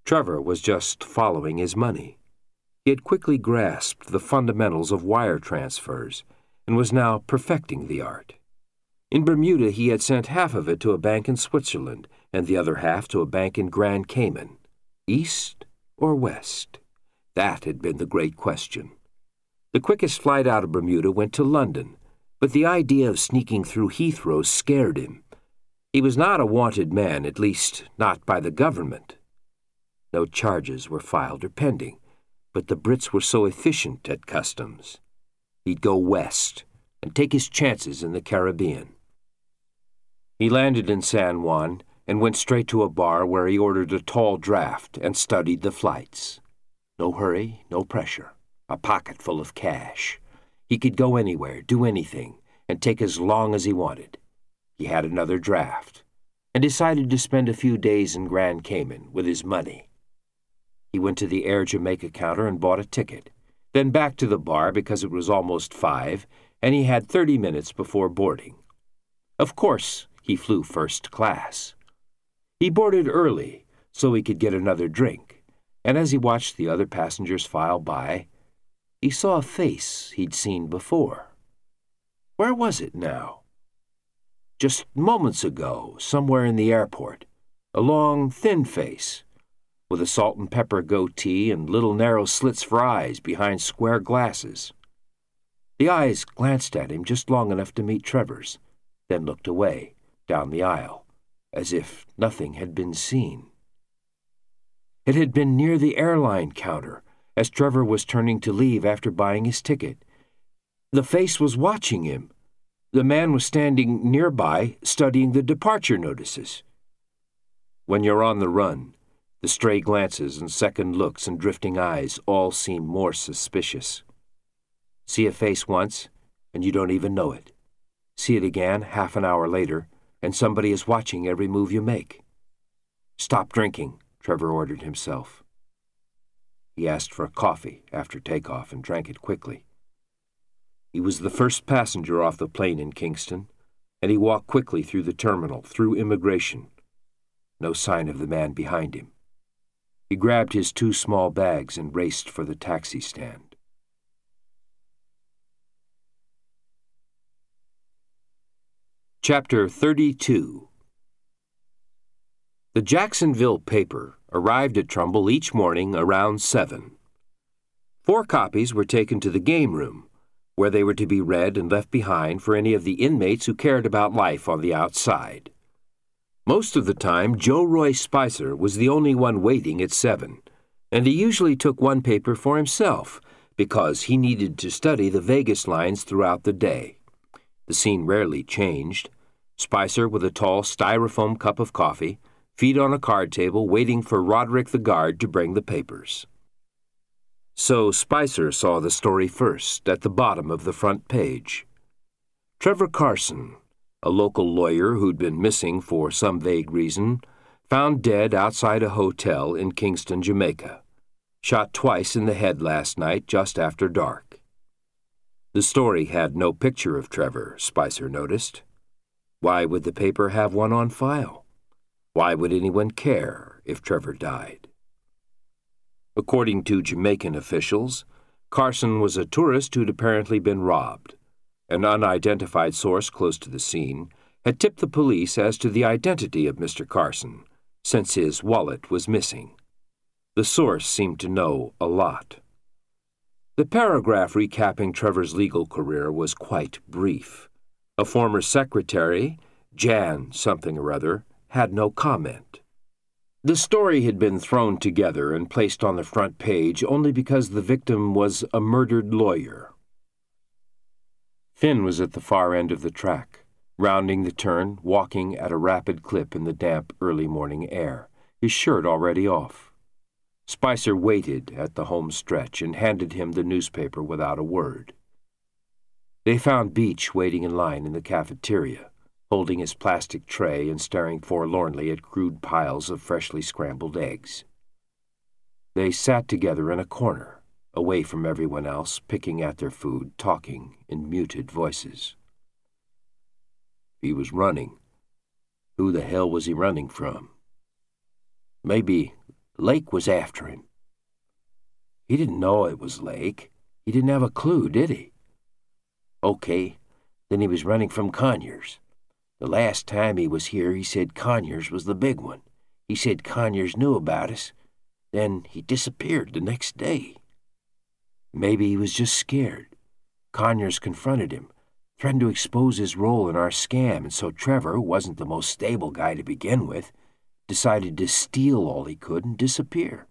Trevor was just following his money. He had quickly grasped the fundamentals of wire transfers and was now perfecting the art. In Bermuda, he had sent half of it to a bank in Switzerland and the other half to a bank in Grand Cayman. East or west? That had been the great question. The quickest flight out of Bermuda went to London, but the idea of sneaking through Heathrow scared him. He was not a wanted man, at least not by the government. No charges were filed or pending, but the Brits were so efficient at customs. He'd go west and take his chances in the Caribbean. He landed in San Juan and went straight to a bar where he ordered a tall draft and studied the flights. No hurry, no pressure. A pocket full of cash. He could go anywhere, do anything, and take as long as he wanted. He had another draft, and decided to spend a few days in Grand Cayman with his money. He went to the Air Jamaica counter and bought a ticket, then back to the bar because it was almost 5, and he had 30 minutes before boarding. Of course, he flew first class. He boarded early so he could get another drink, and as he watched the other passengers file by, he saw a face he'd seen before. Where was it now? Just moments ago, somewhere in the airport, a long, thin face, with a salt and pepper goatee and little narrow slits for eyes behind square glasses. The eyes glanced at him just long enough to meet Trevor's, then looked away, down the aisle, as if nothing had been seen. It had been near the airline counter, as Trevor was turning to leave after buying his ticket. The face was watching him. The man was standing nearby, studying the departure notices. When you're on the run, the stray glances and second looks and drifting eyes all seem more suspicious. See a face once, and you don't even know it. See it again half an hour later, and somebody is watching every move you make. Stop drinking, Trevor ordered himself. He asked for a coffee after takeoff and drank it quickly. He was the first passenger off the plane in Kingston, and he walked quickly through the terminal, through immigration. No sign of the man behind him. He grabbed his 2 small bags and raced for the taxi stand. Chapter 32. The Jacksonville paper arrived at Trumbull each morning around 7. 4 copies were taken to the game room, where they were to be read and left behind for any of the inmates who cared about life on the outside. Most of the time, Joe Roy Spicer was the only one waiting at 7, and he usually took 1 paper for himself because he needed to study the Vegas lines throughout the day. The scene rarely changed. Spicer with a tall styrofoam cup of coffee, feet on a card table waiting for Roderick the guard to bring the papers. So Spicer saw the story first, at the bottom of the front page. Trevor Carson, a local lawyer who'd been missing for some vague reason, found dead outside a hotel in Kingston, Jamaica. Shot twice in the head last night just after dark. The story had no picture of Trevor, Spicer noticed. Why would the paper have one on file? Why would anyone care if Trevor died? According to Jamaican officials, Carson was a tourist who'd apparently been robbed. An unidentified source close to the scene had tipped the police as to the identity of Mr. Carson, since his wallet was missing. The source seemed to know a lot. The paragraph recapping Trevor's legal career was quite brief. A former secretary, Jan something or other, had no comment. The story had been thrown together and placed on the front page only because the victim was a murdered lawyer. Finn was at the far end of the track, rounding the turn, walking at a rapid clip in the damp early morning air, his shirt already off. Spicer waited at the home stretch and handed him the newspaper without a word. They found Beach waiting in line in the cafeteria, holding his plastic tray and staring forlornly at crude piles of freshly scrambled eggs. They sat together in a corner, away from everyone else, picking at their food, talking in muted voices. He was running. Who the hell was he running from? Maybe Lake was after him. He didn't know it was Lake. He didn't have a clue, did he? Okay, then he was running from Conyers. The last time he was here, he said Conyers was the big one. He said Conyers knew about us. Then he disappeared the next day. Maybe he was just scared. Conyers confronted him, threatened to expose his role in our scam, and so Trevor, who wasn't the most stable guy to begin with, decided to steal all he could and disappear.